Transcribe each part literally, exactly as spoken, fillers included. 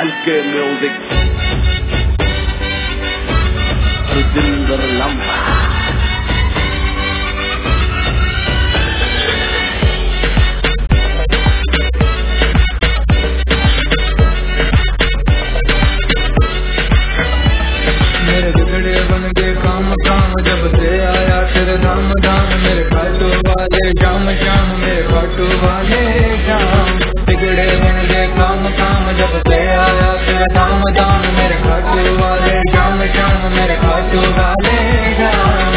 M के music Jinder लम्बा मेरे बिगड़े बन गए काम काम जब से आया तेरे धाम धाम मेरे खाटू वाले शाम शाम मेरे खाटू वाले शाम बिगड़े बन गए काम काम जब से आया तेरे धाम धाम मेरे खाटू वाले शाम शाम मेरे खाटू वाले शाम।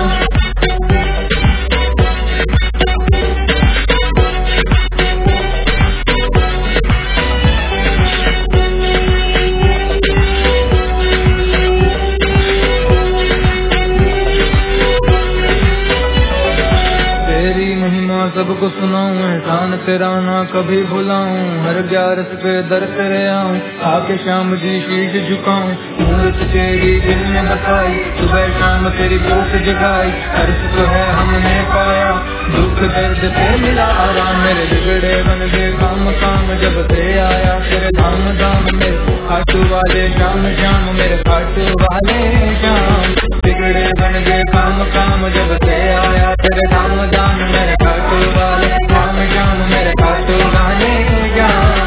सबको सुनाऊं एहसान तेरा ना कभी भुलाऊं हर ग्यारस पे दर तेरे आऊं आके शाम जी शीश झुकाऊं मूर्त तेरी दिल में बसाई सुबह शाम तेरी भूख जगाई अर्थ तो है हमने पाया दुख दर्द पे मिला आराम मेरे बिगड़े बन गए काम काम जब से आया तेरे धाम धाम मेरे खाटू वाले शाम शाम मेरे खाटू वाले शाम बिगड़े बन गए काम काम जब से आया तेरे धाम धाम मेरे खाटू वाले शाम शाम मेरे खाटू वाले शाम।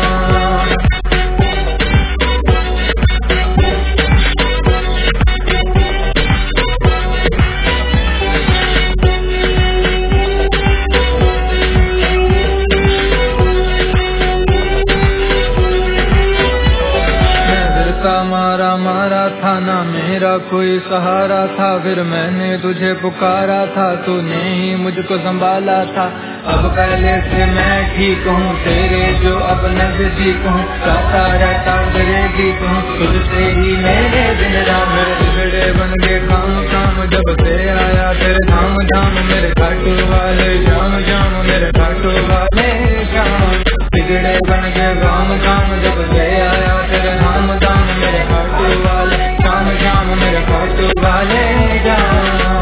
मारा मारा था ना मेरा कोई सहारा था फिर मैंने तुझे पुकारा था तूने ही मुझको संभाला था अब पहले से मैं ठीक हूँ तेरे जो अब नजदीक हूँ गाता रहता गरीब हूँ तुझसे ही मेरे दिन रात मेरे बिगड़े बन गए काम काम जब से आया तेरे धाम धाम मेरे खाटू वाले शाम शाम मेरे खाटू वाले शाम बिगड़े बन गए काम काम जब से आया तेरे धाम धाम मेरे खाटू वाले शाम शाम मेरे खाटू वाले शाम।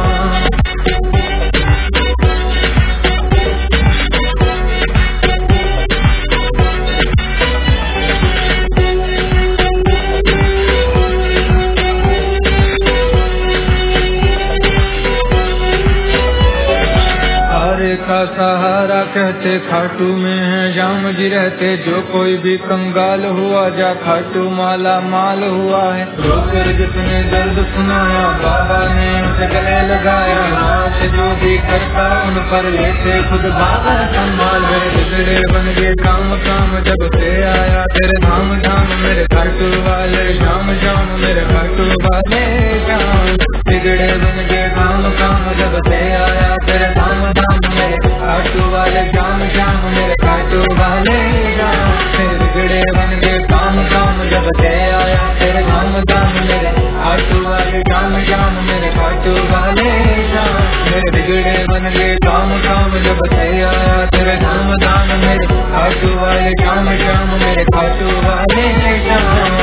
का सहारा कहते खाटू में है जाम जी रहते जो कोई भी कंगाल हुआ जा खाटू माला माल हुआ है रोकर जिसने दर्द सुनाया बाबा ने उसे गले लगाया नाच जो भी करता उन पर लेते खुद बाबा संभाल मेरे बिगड़े बन गए काम काम जब से आया तेरे धाम धाम मेरे खाटू वाले शाम शाम मेरे खाटू वाले शाम बिगड़े बन गए काम काम जब से आया तेरे धाम धाम मेरे खाटू वाले शाम शाम मेरे खाटू वाले शाम मेरे बिगड़े बन गए काम काम जब से आया तेरे धाम धाम मेरे खाटू वाले शाम शाम मेरे खाटू वाले शाम मेरे बिगड़े बन गए काम काम जब से आया तेरे धाम धाम मेरे खाटू वाले शाम शाम मेरे खाटू वाले शाम।